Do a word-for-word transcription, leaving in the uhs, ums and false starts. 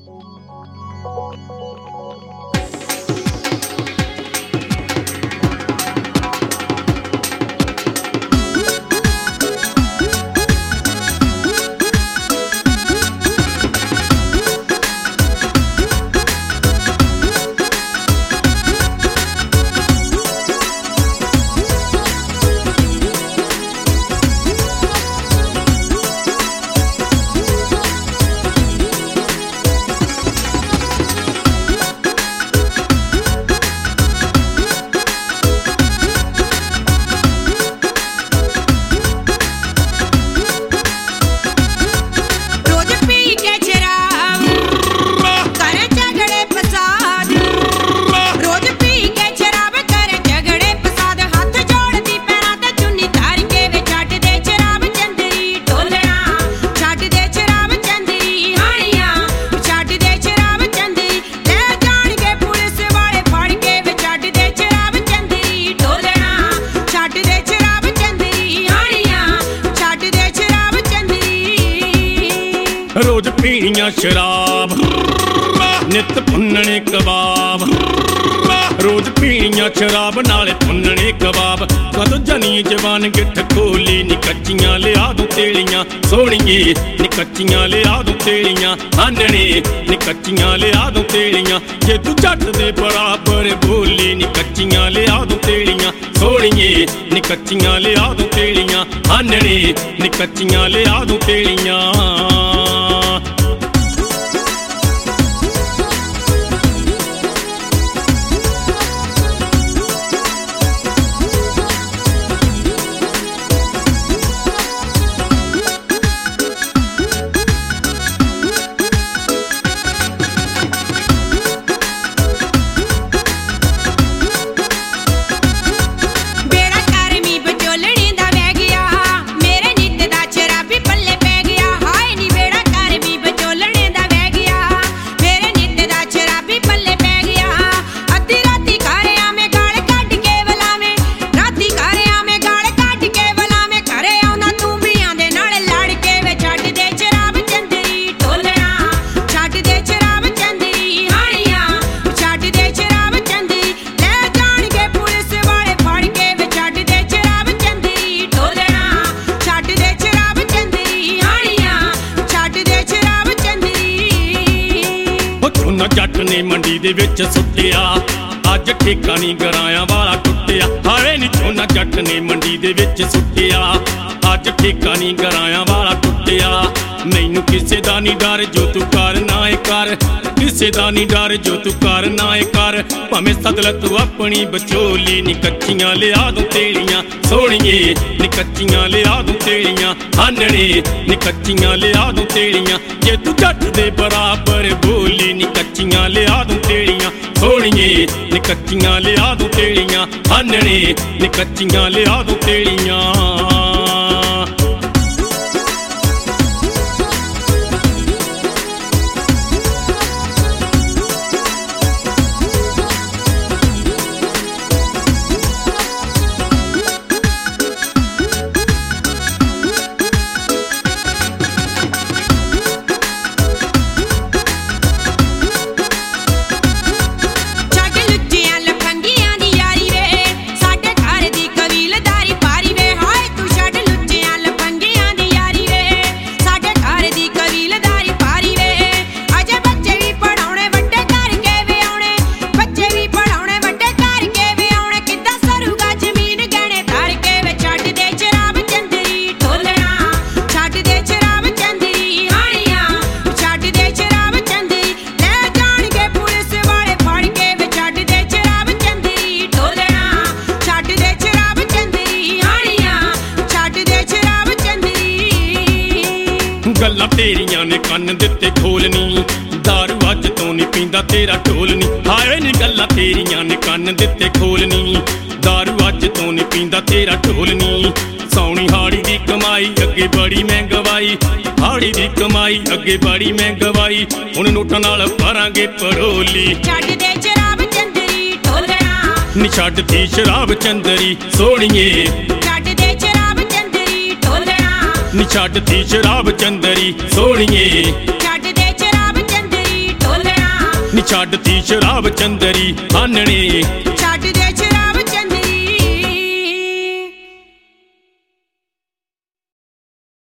रोज पीणियां शराब नित भुन्नने कबाब, रोज पीणियां शराब नाले भुन्नने कबाब। कदों जनी जवान गिठ खोली नी कच्चियां लिया दूं तेलियां सोहणीए, नी कच्चियां लिया दूं तेलियां आनने, नी कच्चियां लिया दूं तेलियां। जे तू झट दे बराबर बोली नी कच्चियां लिया दूं तेलियां सोहणीए, नी कच्चियां लिया दूं तेलियां आनने, नी कच्चियां लिया दूं तेलियां। जट ने मंडी दे विच सुट्टिया अज ठेका नी गरायां वाला टुटिया। हाए नी झोना जट ने मंडी दे विच सुट्टिया अज ठेका नी गरायां वाला टुटिया। मैनू किसे दा नी डर जो तू कर ना कर, किसे दा नी डर जो तू कर ना कर। भावें सदल तू अपनी बचोली नी कच्चियां लिया दूं तेलियां सोहणीए, नी कच्चियां लिया दूं तेलियां आनने, नी कच्चियां लिया दूं तेलियां। जे तू झट दे बराबर बोली नी कच्चियां लिया दूं तेलियां सोहणीए, नी कच्चियां लिया दूं तेलियां आनने, नी कच्चियां लिया दूं तेलियां। गल्लां तेरियां ने कन्न दिते खोलनी, दारू अज तो नहीं पींदा तेरा ढोलनी। हाए नी गल्लां तेरियां ने कन्न दिते खोलनी, दारू अज तो नहीं पींदा तेरा ढोलनी। सौनी हाड़ी दी कमाई अगे बड़ी महंगवाई, हाड़ी दी कमाई अगे बड़ी महंगवाई। हुण नोटां नाल भरांगे परोली, छड्ड दे शराब चंदरी ढोलना, नी छड्ड दी शराब चंदरी सोहणीए, छड्ड दे शराब चंदरी ढोलना, नी छड्ड दी शराब चंदरी सोहणीए, छड्ड दे शराब चंदरी ਨੀ ਛੱਡਤੀ ਸ਼ਰਾਬ ਚੰਦਰੀ ਆਨਣੇ